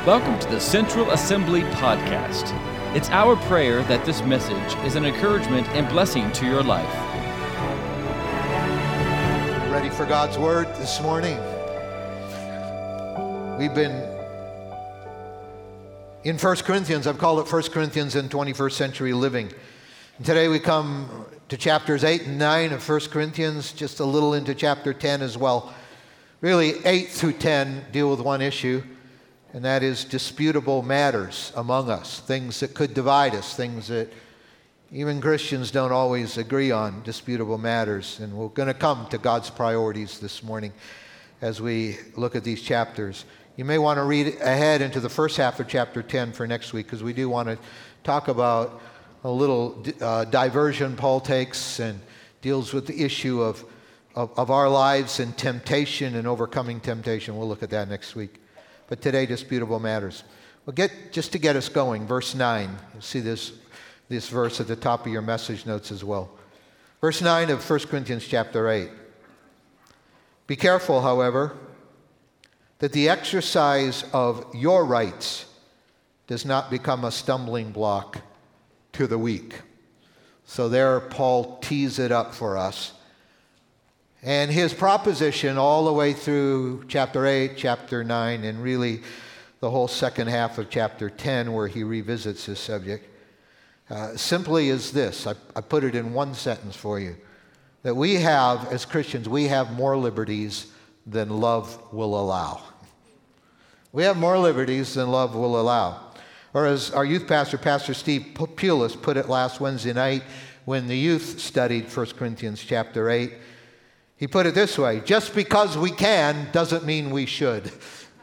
Welcome to the Central Assembly Podcast. It's our prayer that this message is an encouragement and blessing to your life. Ready for God's Word this morning? We've been in 1 Corinthians. I've called it 1 Corinthians in 21st Century Living. And today we come to chapters 8 and 9 of 1 Corinthians, just a little into chapter 10 as well. Really, 8 through 10 deal with one issue, and that is disputable matters among us, things that could divide us, things that even Christians don't always agree on, disputable matters. And we're going to come to God's priorities this morning as we look at these chapters. You may want to read ahead into the first half of chapter 10 for next week, because we do want to talk about a little diversion Paul takes and deals with the issue of our lives and temptation and overcoming temptation. We'll look at that next week. But today, disputable matters. Well, just to get us going, verse 9. You'll see this verse at the top of your message notes as well. Verse 9 of 1 Corinthians chapter 8. Be careful, however, that the exercise of your rights does not become a stumbling block to the weak. So there Paul tees it up for us. And his proposition all the way through chapter 8, chapter 9, and really the whole second half of chapter 10 where he revisits this subject, simply is this. I put it in one sentence for you. That we have, as Christians, we have more liberties than love will allow. We have more liberties than love will allow. Or as our youth pastor, Pastor Steve Pulis, put it last Wednesday night when the youth studied 1 Corinthians chapter 8, he put it this way: just because we can doesn't mean we should.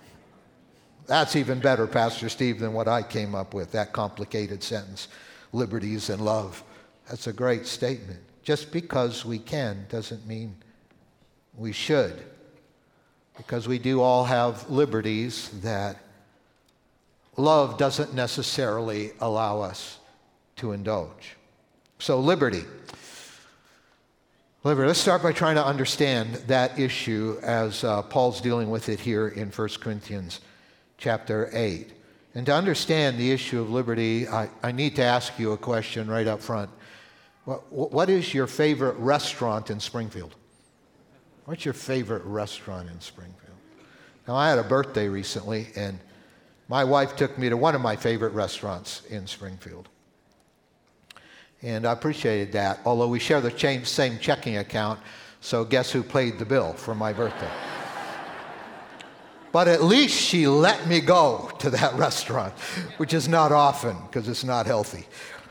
That's even better, Pastor Steve, than what I came up with, that complicated sentence, liberties and love. That's a great statement. Just because we can doesn't mean we should, because we do all have liberties that love doesn't necessarily allow us to indulge. So liberty. Let's start by trying to understand that issue as Paul's dealing with it here in 1 Corinthians chapter 8. And to understand the issue of liberty, I need to ask you a question right up front. What is your favorite restaurant in Springfield? What's your favorite restaurant in Springfield? Now, I had a birthday recently, and my wife took me to one of my favorite restaurants in Springfield. And I appreciated that, although we share the same checking account, so guess who paid the bill for my birthday? But at least she let me go to that restaurant, which is not often, because it's not healthy.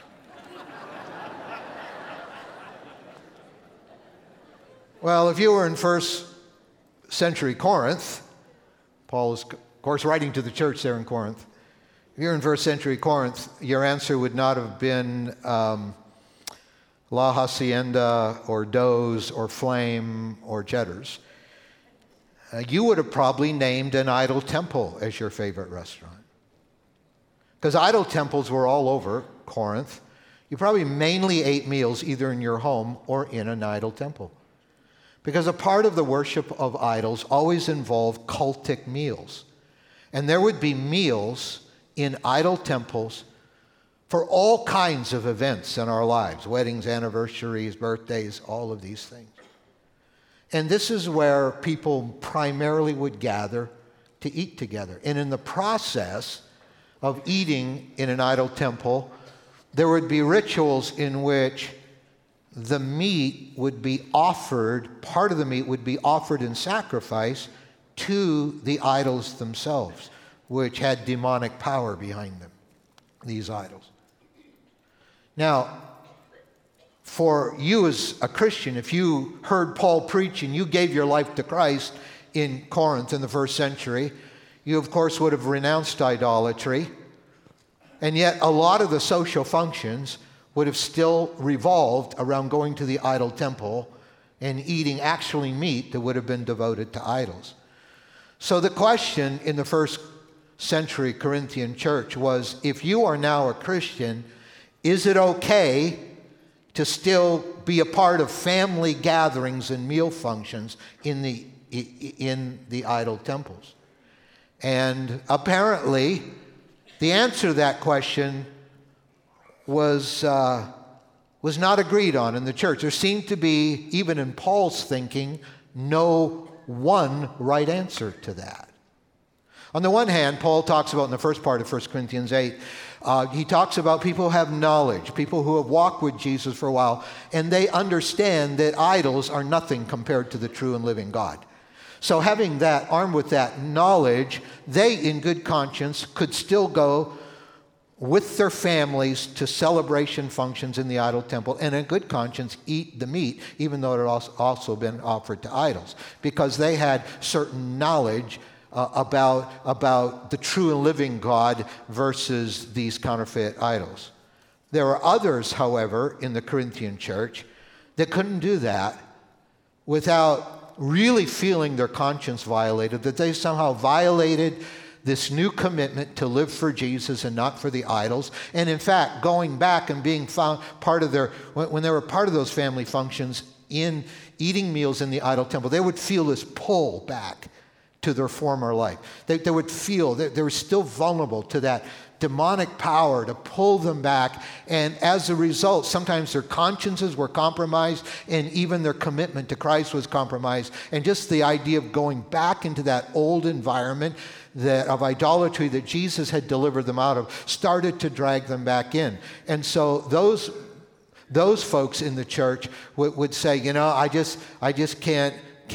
Well, if you were in first century Corinth, Paul is, of course, writing to the church there in Corinth. If you're in first century Corinth, your answer would not have been La Hacienda or Doe's or Flame or Cheddar's. You would have probably named an idol temple as your favorite restaurant, because idol temples were all over Corinth. You probably mainly ate meals either in your home or in an idol temple, because a part of the worship of idols always involved cultic meals. And there would be meals in idol temples for all kinds of events in our lives: weddings, anniversaries, birthdays, all of these things. And this is where people primarily would gather to eat together. And in the process of eating in an idol temple, there would be rituals in which the meat would be offered, part of the meat would be offered in sacrifice to the idols themselves, which had demonic power behind them, these idols. Now, for you as a Christian, if you heard Paul preach and you gave your life to Christ in Corinth in the first century, you of course would have renounced idolatry, and yet a lot of the social functions would have still revolved around going to the idol temple and eating actually meat that would have been devoted to idols. So the question in the first century Corinthian church was, if you are now a Christian, is it okay to still be a part of family gatherings and meal functions in the idol temples? And apparently, the answer to that question was not agreed on in the church. There seemed to be, even in Paul's thinking, no one right answer to that. On the one hand, Paul talks about in the first part of 1 Corinthians 8, he talks about people who have knowledge, people who have walked with Jesus for a while, and they understand that idols are nothing compared to the true and living God. So having that, armed with that knowledge, they in good conscience could still go with their families to celebration functions in the idol temple, and in good conscience eat the meat, even though it had also been offered to idols, because they had certain knowledge about the true and living God versus these counterfeit idols. There were others, however, in the Corinthian church that couldn't do that without really feeling their conscience violated, that they somehow violated this new commitment to live for Jesus and not for the idols. And in fact, going back and being found part of when they were part of those family functions in eating meals in the idol temple, they would feel this pull back to their former life. They would feel that they were still vulnerable to that demonic power to pull them back. And as a result, sometimes their consciences were compromised and even their commitment to Christ was compromised. And just the idea of going back into that old environment of idolatry that Jesus had delivered them out of started to drag them back in. And so those folks in the church would say, I just can't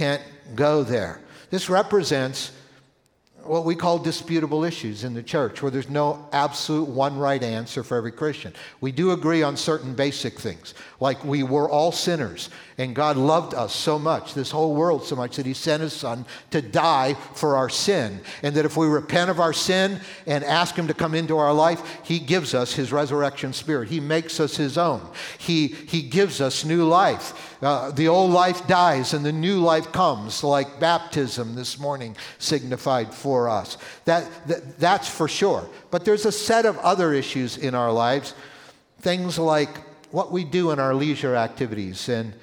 go there. This represents what we call disputable issues in the church, where there's no absolute one right answer for every Christian. We do agree on certain basic things, like we were all sinners, and God loved us so much, this whole world so much, that he sent his son to die for our sin, and that if we repent of our sin and ask him to come into our life, he gives us his resurrection spirit. He makes us his own. He gives us new life. The old life dies and the new life comes, like baptism this morning signified for us. That's for sure. But there's a set of other issues in our lives, things like what we do in our leisure activities and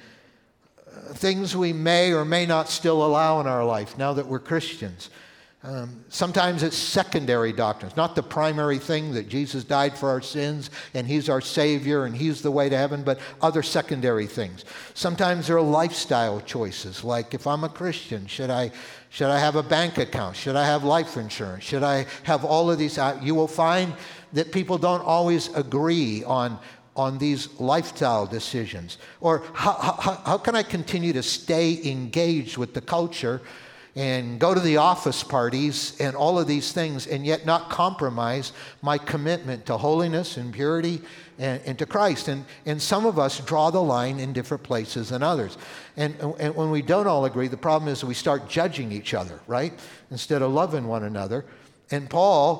things we may or may not still allow in our life now that we're Christians. Sometimes it's secondary doctrines, not the primary thing that Jesus died for our sins and he's our Savior and he's the way to heaven, but other secondary things. Sometimes there are lifestyle choices, like if I'm a Christian, should I have a bank account? Should I have life insurance? Should I have all of these? You will find that people don't always agree on these lifestyle decisions. Or how can I continue to stay engaged with the culture and go to the office parties and all of these things and yet not compromise my commitment to holiness and purity and to Christ? And some of us draw the line in different places than others. And when we don't all agree, the problem is we start judging each other, right? Instead of loving one another. And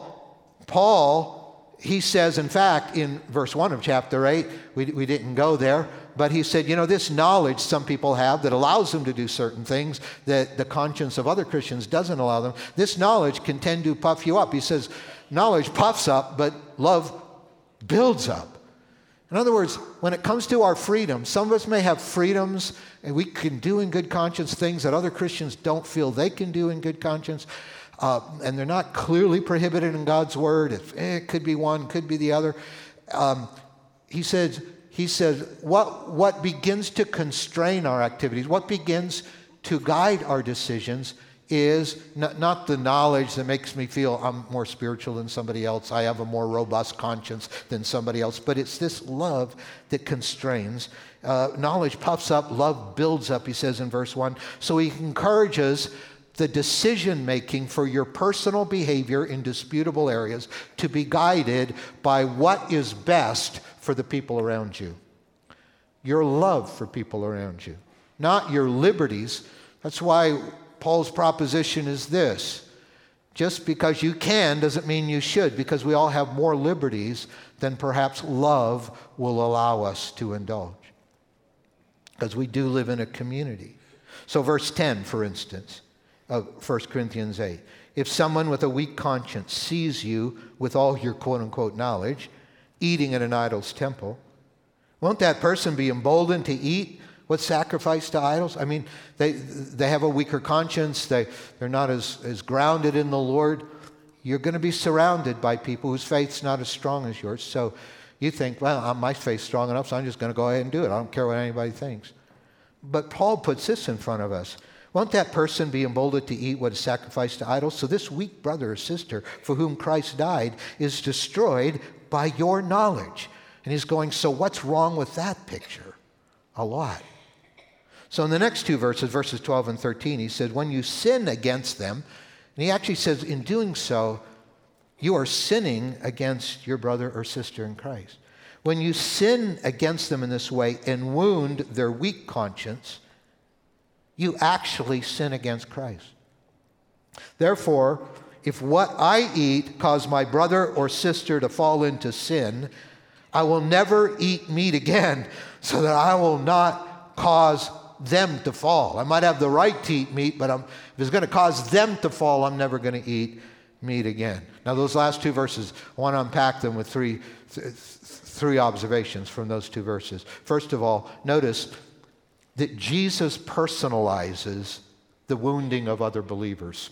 Paul, he says, in fact, in verse 1 of chapter 8, we didn't go there, but he said, this knowledge some people have that allows them to do certain things that the conscience of other Christians doesn't allow them. This knowledge can tend to puff you up. He says, knowledge puffs up, but love builds up. In other words, when it comes to our freedom, some of us may have freedoms and we can do in good conscience things that other Christians don't feel they can do in good conscience. And they're not clearly prohibited in God's word. It could be one, could be the other. He says, what begins to constrain our activities, what begins to guide our decisions is not the knowledge that makes me feel I'm more spiritual than somebody else, I have a more robust conscience than somebody else, but it's this love that constrains. Knowledge puffs up, love builds up, he says in verse 1. So he encourages the decision-making for your personal behavior in disputable areas to be guided by what is best for the people around you. Your love for people around you, not your liberties. That's why Paul's proposition is this: just because you can doesn't mean you should, because we all have more liberties than perhaps love will allow us to indulge, because we do live in a community. So verse 10, for instance, of 1 Corinthians 8. If someone with a weak conscience sees you with all your quote-unquote knowledge eating at an idol's temple, won't that person be emboldened to eat What's sacrifice to idols? I mean, they have a weaker conscience. They're not as grounded in the Lord. You're going to be surrounded by people whose faith's not as strong as yours. So you think, well, my faith's strong enough, so I'm just going to go ahead and do it. I don't care what anybody thinks. But Paul puts this in front of us. Won't that person be emboldened to eat what is sacrificed to idols? So this weak brother or sister for whom Christ died is destroyed by your knowledge. And he's going, so what's wrong with that picture? A lot. So in the next two verses, verses 12 and 13, he said, when you sin against them, and he actually says, in doing so, you are sinning against your brother or sister in Christ. When you sin against them in this way and wound their weak conscience, you actually sin against Christ. Therefore, if what I eat cause my brother or sister to fall into sin, I will never eat meat again, so that I will not cause them to fall. I might have the right to eat meat, but if it's going to cause them to fall, I'm never going to eat meat again. Now, those last two verses, I want to unpack them with three observations from those two verses. First of all, notice that Jesus personalizes the wounding of other believers.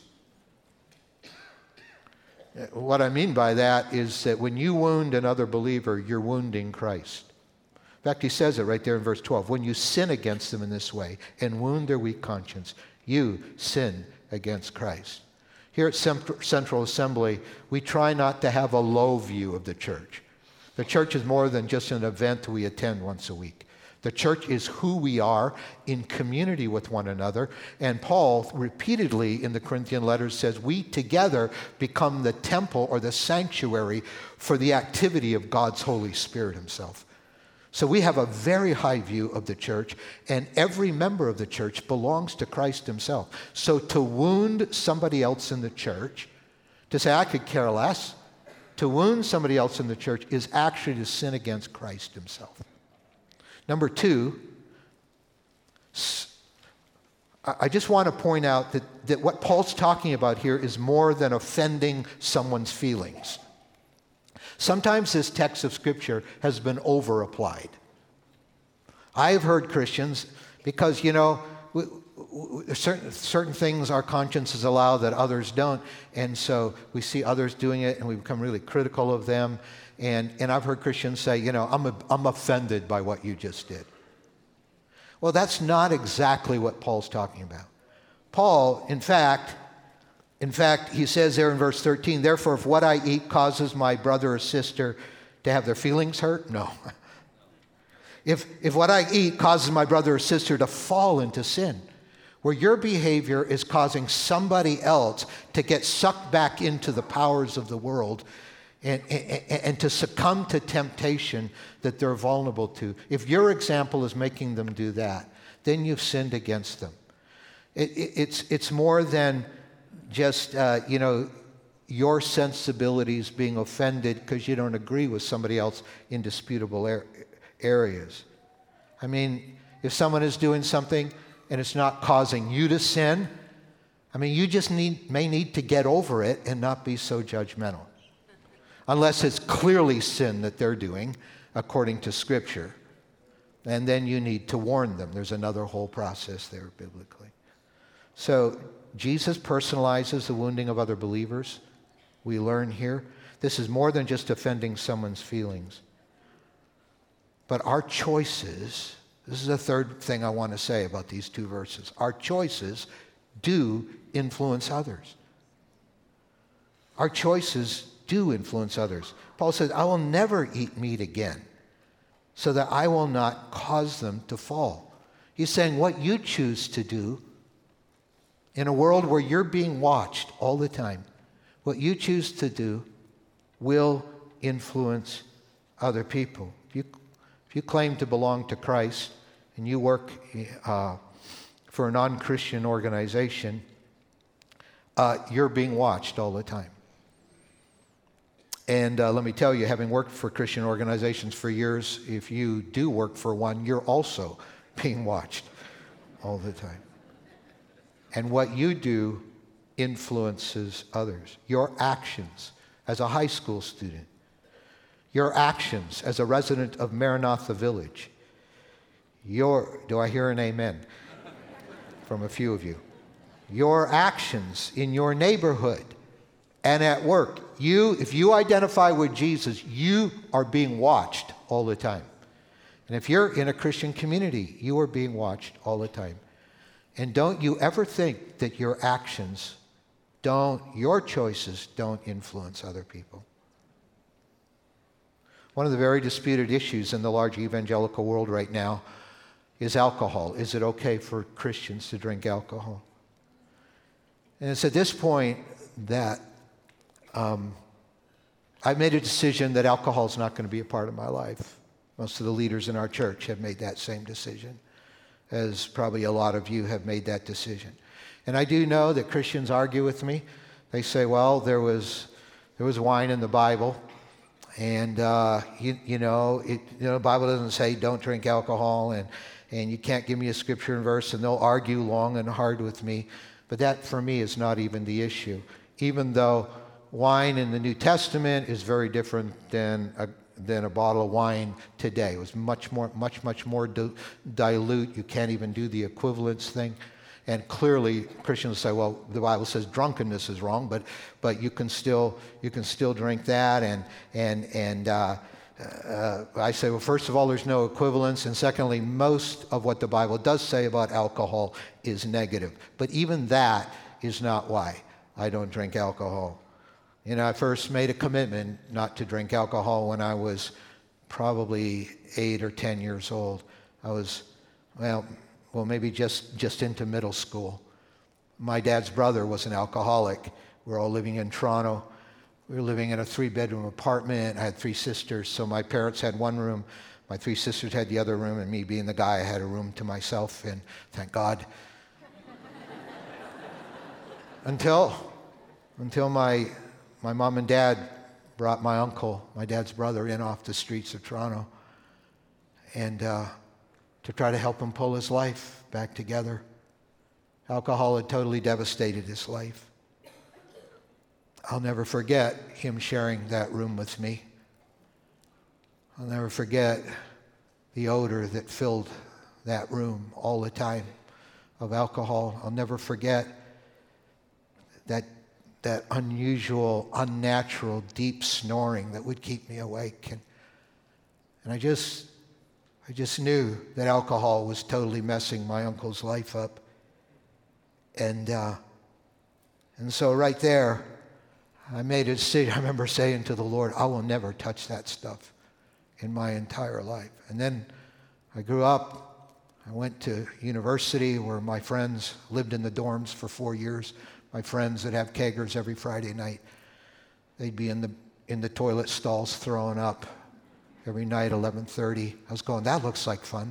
What I mean by that is that when you wound another believer, you're wounding Christ. In fact, he says it right there in verse 12. When you sin against them in this way and wound their weak conscience, you sin against Christ. Here at Central Assembly, we try not to have a low view of the church. The church is more than just an event we attend once a week. The church is who we are in community with one another. And Paul repeatedly in the Corinthian letters says we together become the temple or the sanctuary for the activity of God's Holy Spirit himself. So we have a very high view of the church, and every member of the church belongs to Christ himself. So to wound somebody else in the church, to say I could care less, to wound somebody else in the church is actually to sin against Christ himself. Number two, I just want to point out that what Paul's talking about here is more than offending someone's feelings. Sometimes this text of Scripture has been over-applied. I've heard Christians, because, certain things our consciences allow that others don't, and so we see others doing it and we become really critical of them. And I've heard Christians say, I'm offended by what you just did. Well, that's not exactly what Paul's talking about. Paul, in fact, he says there in verse 13, therefore, if what I eat causes my brother or sister to have their feelings hurt, no. If what I eat causes my brother or sister to fall into sin, where your behavior is causing somebody else to get sucked back into the powers of the world and to succumb to temptation that they're vulnerable to, if your example is making them do that, then you've sinned against them. It's more than just, your sensibilities being offended because you don't agree with somebody else in disputable areas. I mean, if someone is doing something and it's not causing you to sin, you just may need to get over it and not be so judgmental. Unless it's clearly sin that they're doing, according to Scripture. And then you need to warn them. There's another whole process there biblically. So Jesus personalizes the wounding of other believers. We learn here. This is more than just offending someone's feelings. But our choices, this is the third thing I want to say about these two verses. Our choices do influence others. Our choices do influence others. Paul says, I will never eat meat again, so that I will not cause them to fall. He's saying what you choose to do in a world where you're being watched all the time, what you choose to do will influence other people. If you claim to belong to Christ and you work for a non-Christian organization, you're being watched all the time. And let me tell you, having worked for Christian organizations for years, if you do work for one, you're also being watched all the time. And what you do influences others. Your actions as a high school student, your actions as a resident of Maranatha Village, do I hear an amen from a few of you? Your actions in your neighborhood and at work, if you identify with Jesus, you are being watched all the time. And if you're in a Christian community, you are being watched all the time. And don't you ever think that your actions your choices don't influence other people. One of the very disputed issues in the large evangelical world right now is alcohol. Is it okay for Christians to drink alcohol? And it's at this point that I've made a decision that alcohol is not going to be a part of my life. Most of the leaders in our church have made that same decision, as probably a lot of you have made that decision. And I do know that Christians argue with me. They say, well, there was wine in the Bible, and the Bible doesn't say don't drink alcohol, and you can't give me a scripture and verse, and they'll argue long and hard with me. But that, for me, is not even the issue. Even though wine in the New Testament is very different than a bottle of wine today. It was much more dilute. You can't even do the equivalence thing. And clearly, Christians say, well, the Bible says drunkenness is wrong, but you can still drink that. And I say, well, first of all, there's no equivalence, and secondly, most of what the Bible does say about alcohol is negative. But even that is not why I don't drink alcohol. I first made a commitment not to drink alcohol when I was probably 8 or 10 years old. I was, maybe just into middle school. My dad's brother was an alcoholic. We're all living in Toronto. We were living in a 3-bedroom apartment. I had 3 sisters, so my parents had one room. My 3 sisters had the other room, and me being the guy, I had a room to myself, and thank God. Until my mom and dad brought my uncle, my dad's brother, in off the streets of Toronto, and to try to help him pull his life back together. Alcohol had totally devastated his life. I'll never forget him sharing that room with me. I'll never forget the odor that filled that room all the time of alcohol. I'll never forget that unusual, unnatural, deep snoring that would keep me awake. And I just knew that alcohol was totally messing my uncle's life up. And so right there, I made a decision. I remember saying to the Lord, I will never touch that stuff in my entire life. And then I grew up. I went to university where my friends lived in the dorms for 4 years. My friends that have keggers every Friday night, they'd be in the toilet stalls throwing up every night, 11:30. I was going, that looks like fun.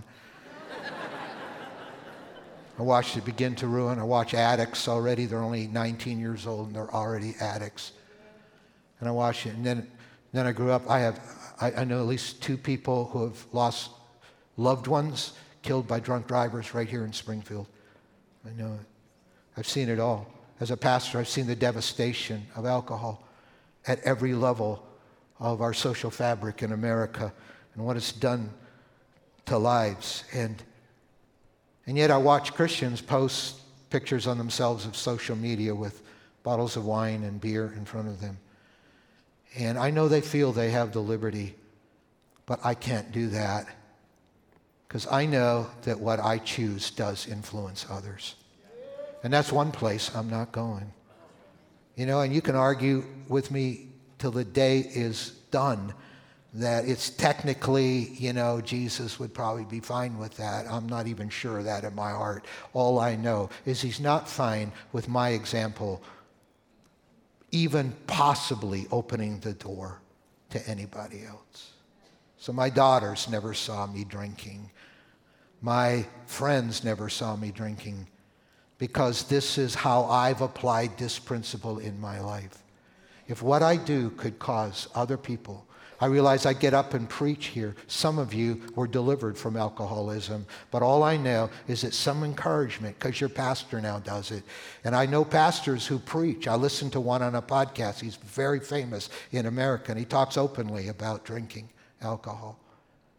I watched it begin to ruin. I watch addicts already. They're only 19 years old and they're already addicts. And I watched it. And then I grew up. I know at least 2 people who have lost loved ones killed by drunk drivers right here in Springfield. I know it. I've seen it all. As a pastor, I've seen the devastation of alcohol at every level of our social fabric in America and what it's done to lives. And yet I watch Christians post pictures on themselves of social media with bottles of wine and beer in front of them. And I know they feel they have the liberty, but I can't do that because I know that what I choose does influence others. And that's one place I'm not going. And you can argue with me till the day is done that it's technically, Jesus would probably be fine with that. I'm not even sure of that in my heart. All I know is he's not fine with my example even possibly opening the door to anybody else. So my daughters never saw me drinking. My friends never saw me drinking because this is how I've applied this principle in my life. If what I do could cause other people, I realize I get up and preach here. Some of you were delivered from alcoholism, but all I know is it's some encouragement because your pastor now does it. And I know pastors who preach. I listened to one on a podcast. He's very famous in America, and he talks openly about drinking alcohol.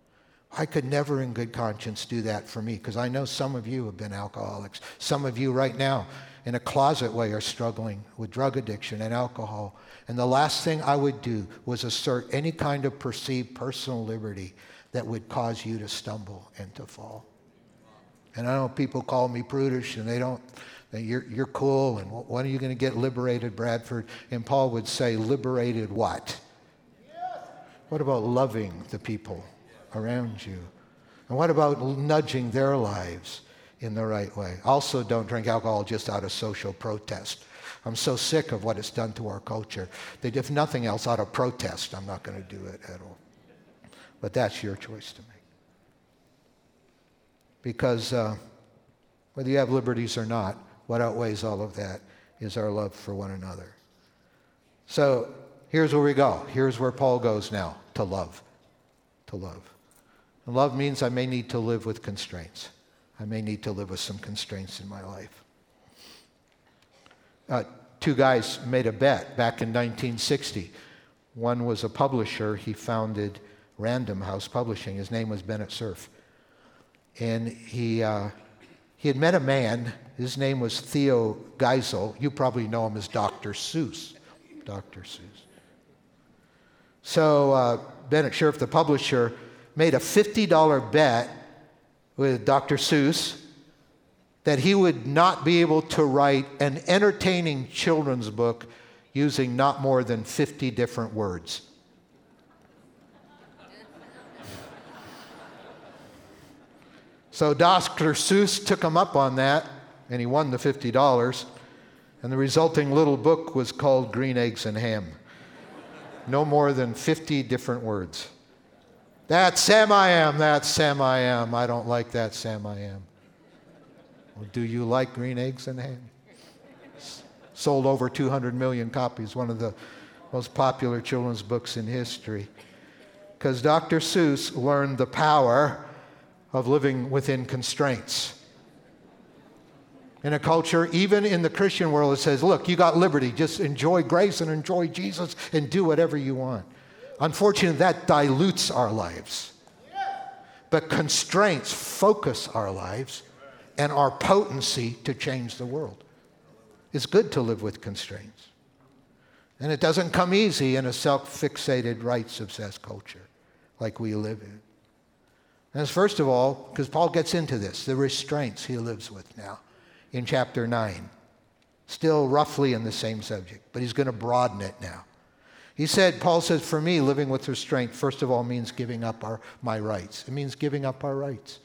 I could never in good conscience do that for me, because I know some of you have been alcoholics. Some of you right now in a closet way are struggling with drug addiction and alcohol. And the last thing I would do was assert any kind of perceived personal liberty that would cause you to stumble and to fall. And I know people call me prudish, and you're cool, and when are you going to get liberated, Bradford? And Paul would say, liberated what? What about loving the people around you? And what about nudging their lives in the right way? Also, don't drink alcohol just out of social protest. I'm so sick of what it's done to our culture that if nothing else, out of protest, I'm not going to do it at all. But that's your choice to make. Because whether you have liberties or not, what outweighs all of that is our love for one another. So here's where we go. Here's where Paul goes now, to love. To love. And love means I may need to live with constraints. I may need to live with some constraints in my life. Two guys made a bet back in 1960. One was a publisher. He founded Random House Publishing. His name was Bennett Cerf. And he had met a man. His name was Theo Geisel. You probably know him as Dr. Seuss. Dr. Seuss. So Bennett Cerf, the publisher, made a $50 bet with Dr. Seuss that he would not be able to write an entertaining children's book using not more than 50 different words. So Dr. Seuss took him up on that, and he won the $50. And the resulting little book was called Green Eggs and Ham. No more than 50 different words. That's Sam I Am, that's Sam I Am. I don't like that Sam I Am. Well, do you like Green Eggs and Ham? Sold over 200 million copies, one of the most popular children's books in history. Because Dr. Seuss learned the power of living within constraints. In a culture, even in the Christian world, it says, look, you got liberty. Just enjoy grace and enjoy Jesus and do whatever you want. Unfortunately, that dilutes our lives. But constraints focus our lives and our potency to change the world. It's good to live with constraints. And it doesn't come easy in a self-fixated, rights-obsessed culture like we live in. And it's first of all, because Paul gets into this, the restraints he lives with now in chapter 9. Still roughly in the same subject, but he's going to broaden it now. Paul says, for me, living with restraint, first of all, means giving up my rights. It means giving up our rights.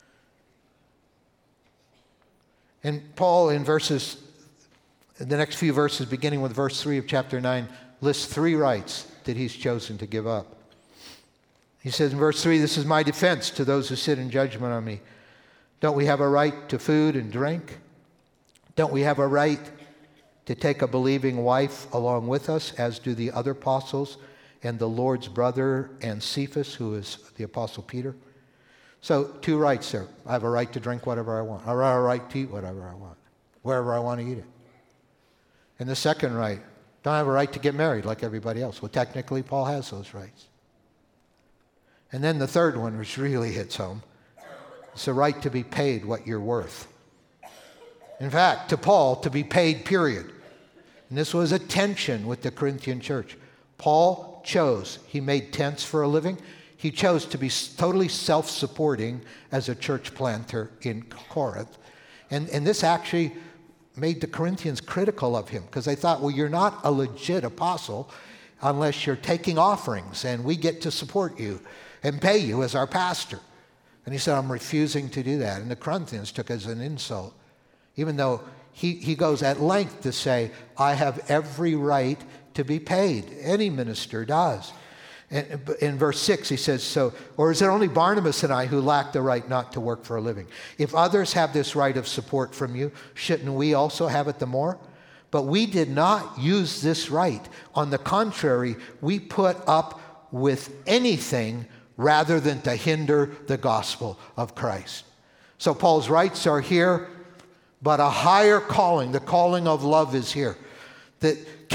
And Paul, in the next few verses, beginning with verse 3 of chapter 9, lists 3 rights that he's chosen to give up. He says in verse 3, this is my defense to those who sit in judgment on me. Don't we have a right to food and drink? Don't we have a right to take a believing wife along with us, as do the other apostles and the Lord's brother and Cephas, who is the apostle Peter? So 2 rights there. I have a right to drink whatever I want. I have a right to eat whatever I want, wherever I want to eat it. And the second right, don't I have a right to get married like everybody else? Well, technically, Paul has those rights. And then the third one, which really hits home, it's the right to be paid what you're worth. In fact, to Paul, to be paid, period. And this was a tension with the Corinthian church. Paul chose, he made tents for a living. He chose to be totally self-supporting as a church planter in Corinth. And this actually made the Corinthians critical of him, because they thought, well, you're not a legit apostle unless you're taking offerings, and we get to support you and pay you as our pastor. And he said, I'm refusing to do that. And the Corinthians took it as an insult, even though he goes at length to say, I have every right to be paid. Any minister does. And in verse 6, he says, or is it only Barnabas and I who lack the right not to work for a living? If others have this right of support from you, shouldn't we also have it the more? But we did not use this right. On the contrary, we put up with anything rather than to hinder the gospel of Christ. So Paul's rights are here, but a higher calling, the calling of love, is here. That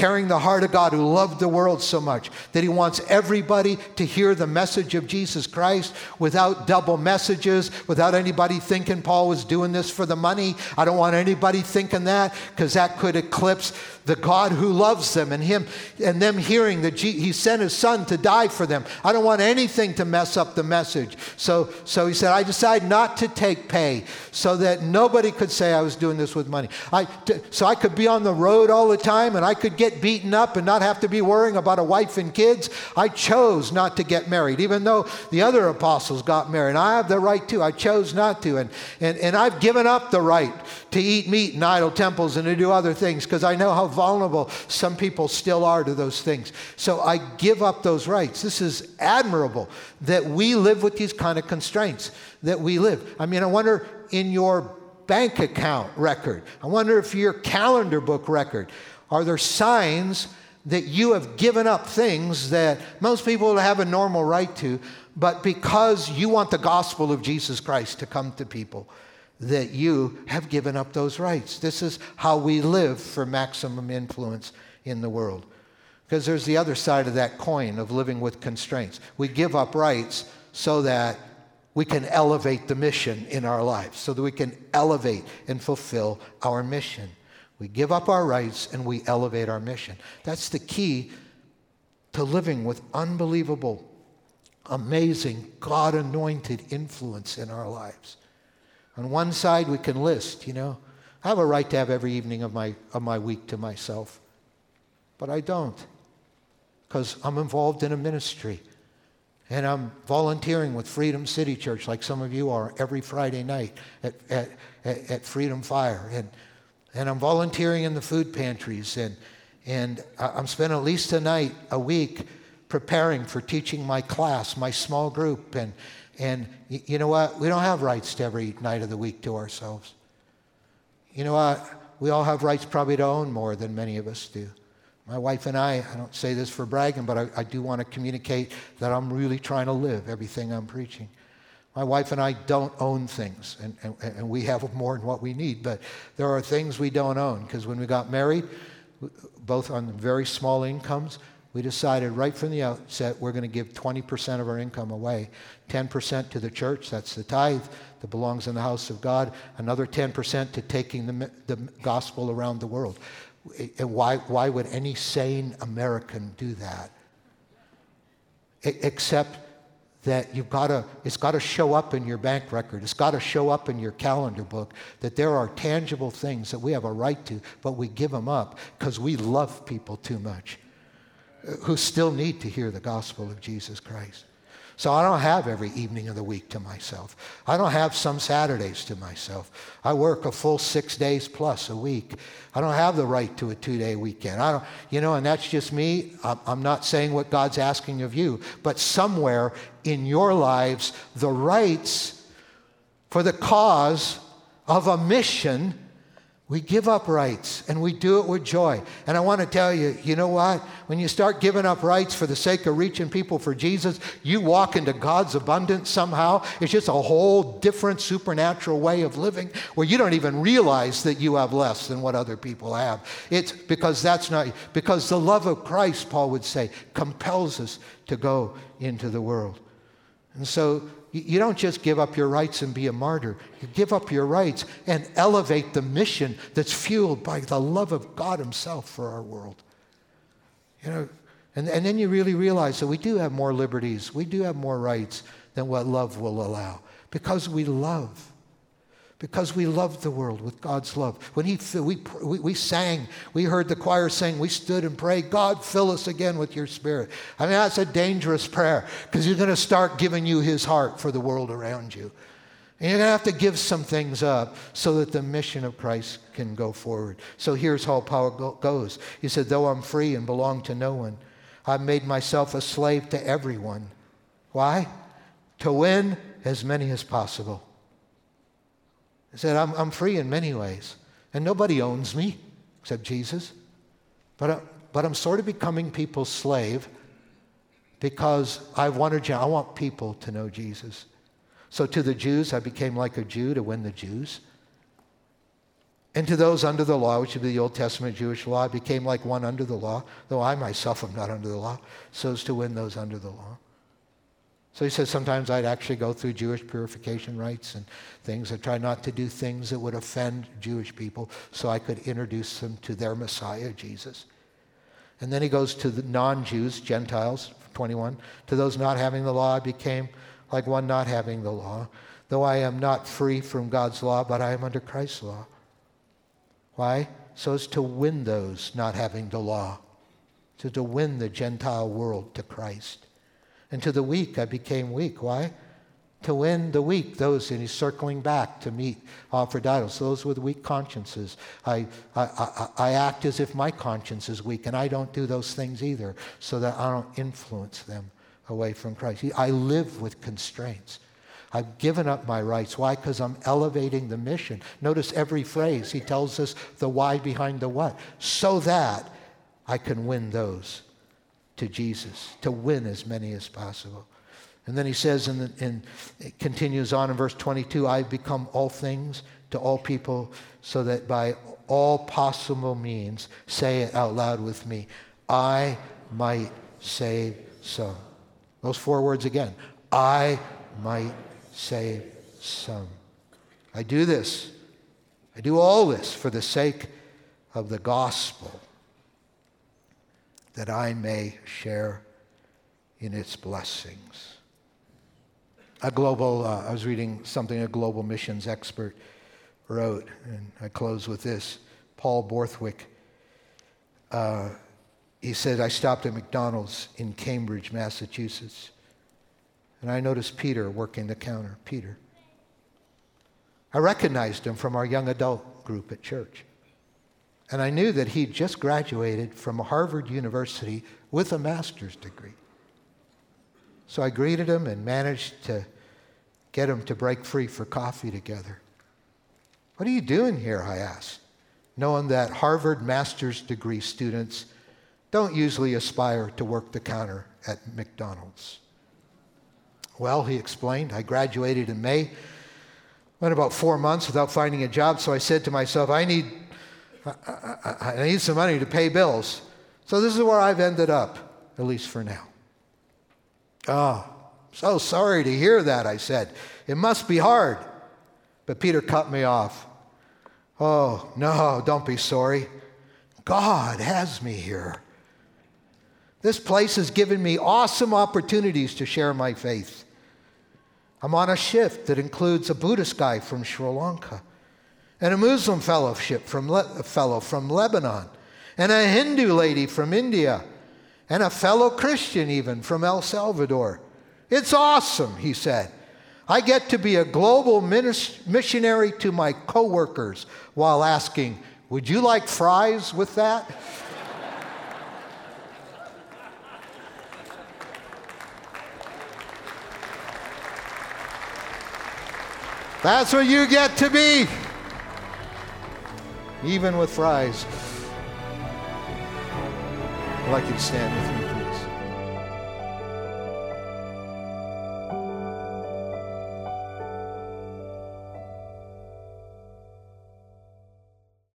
carrying the heart of God, who loved the world so much that he wants everybody to hear the message of Jesus Christ without double messages, without anybody thinking Paul was doing this for the money. I don't want anybody thinking that, because that could eclipse the God who loves them and him and them hearing that he sent his son to die for them. I don't want anything to mess up the message. So he said, I decided not to take pay so that nobody could say I was doing this with money. So I could be on the road all the time and I could get beaten up and not have to be worrying about a wife and kids. I chose not to get married, even though the other apostles got married. I have the right to. I chose not to. And I've given up the right to eat meat in idol temples and to do other things, because I know how vulnerable some people still are to those things. So I give up those rights. This is admirable that we live with these kind of constraints, that we live. I mean, I wonder in your bank account record, I wonder if your calendar book record, are there signs that you have given up things that most people have a normal right to, but because you want the gospel of Jesus Christ to come to people, that you have given up those rights. This is how we live for maximum influence in the world. Because there's the other side of that coin of living with constraints. We give up rights so that we can elevate the mission in our lives, so that we can elevate and fulfill our mission. We give up our rights and we elevate our mission. That's the key to living with unbelievable, amazing, God-anointed influence in our lives. On one side, we can list, I have a right to have every evening of my week to myself. But I don't, because I'm involved in a ministry. And I'm volunteering with Freedom City Church, like some of you are, every Friday night at Freedom Fire. And I'm volunteering in the food pantries. And I'm spending at least a night a week preparing for teaching my class, my small group. And you know what? We don't have rights to every night of the week to ourselves. You know what? We all have rights probably to own more than many of us do. My wife and I don't say this for bragging, but I do want to communicate that I'm really trying to live everything I'm preaching. My wife and I don't own things, and we have more than what we need, but there are things we don't own, because when we got married, both on very small incomes, we decided right from the outset we're going to give 20% of our income away. 10% to the church, that's the tithe that belongs in the house of God. Another 10% to taking the gospel around the world. And why would any sane American do that? Except that it's got to show up in your bank record. It's got to show up in your calendar book that there are tangible things that we have a right to, but we give them up because we love people too much who still need to hear the gospel of Jesus Christ. So I don't have every evening of the week to myself. I don't have some Saturdays to myself. I work a full 6 days plus a week. I don't have the right to a 2-day weekend. And that's just me. I'm not saying what God's asking of you, but somewhere in your lives, the rights for the cause of a mission, we give up rights, and we do it with joy. And I want to tell you, you know what? When you start giving up rights for the sake of reaching people for Jesus, you walk into God's abundance somehow. It's just a whole different supernatural way of living where you don't even realize that you have less than what other people have. It's because because the love of Christ, Paul would say, compels us to go into the world. And so you don't just give up your rights and be a martyr. You give up your rights and elevate the mission that's fueled by the love of God himself for our world. And then you really realize that we do have more liberties. We do have more rights than what love will allow. Because we love. Because we love the world with God's love. When we sang, we heard the choir sing, we stood and prayed, God, fill us again with your Spirit. I mean, that's a dangerous prayer because he's going to start giving you his heart for the world around you. And you're going to have to give some things up so that the mission of Christ can go forward. So here's how Paul goes. He said, though I'm free and belong to no one, I've made myself a slave to everyone. Why? To win as many as possible. He said, I'm free in many ways, and nobody owns me except Jesus. But I'm sort of becoming people's slave because I want people to know Jesus. So to the Jews, I became like a Jew to win the Jews. And to those under the law, which would be the Old Testament Jewish law, I became like one under the law, though I myself am not under the law, so as to win those under the law. So he says sometimes I'd actually go through Jewish purification rites and things. I try not to do things that would offend Jewish people so I could introduce them to their Messiah, Jesus. And then he goes to the non-Jews, Gentiles, 21. To those not having the law, I became like one not having the law. Though I am not free from God's law, but I am under Christ's law. Why? So as to win those not having the law. So to win the Gentile world to Christ. And to the weak, I became weak. Why? To win the weak, those, and he's circling back to meet offered idols, those with weak consciences. I act as if my conscience is weak, and I don't do those things either, so that I don't influence them away from Christ. I live with constraints. I've given up my rights. Why? Because I'm elevating the mission. Notice every phrase. He tells us the why behind the what. So that I can win those to Jesus, to win as many as possible. And then he says, it continues on in verse 22, I've become all things to all people so that by all possible means, say it out loud with me, I might save some. Those 4 words again. I might save some. I do this. I do all this for the sake of the gospel, that I may share in its blessings. I was reading something a global missions expert wrote, and I close with this. Paul Borthwick, he said, I stopped at McDonald's in Cambridge, Massachusetts, and I noticed Peter working the counter. Peter. I recognized him from our young adult group at church. And I knew that he'd just graduated from Harvard University with a master's degree. So I greeted him and managed to get him to break free for coffee together. What are you doing here, I asked, knowing that Harvard master's degree students don't usually aspire to work the counter at McDonald's. Well, he explained, I graduated in May, went about 4 months without finding a job, so I said to myself, I need some money to pay bills. So this is where I've ended up, at least for now. Oh, so sorry to hear that, I said. It must be hard. But Peter cut me off. Oh, no, don't be sorry. God has me here. This place has given me awesome opportunities to share my faith. I'm on a shift that includes a Buddhist guy from Sri Lanka, and a Muslim fellow from Lebanon, and a Hindu lady from India, and a fellow Christian even from El Salvador. It's awesome, he said. I get to be a global missionary to my coworkers while asking, would you like fries with that? That's what you get to be. Even with fries. I'd like you to stand with me.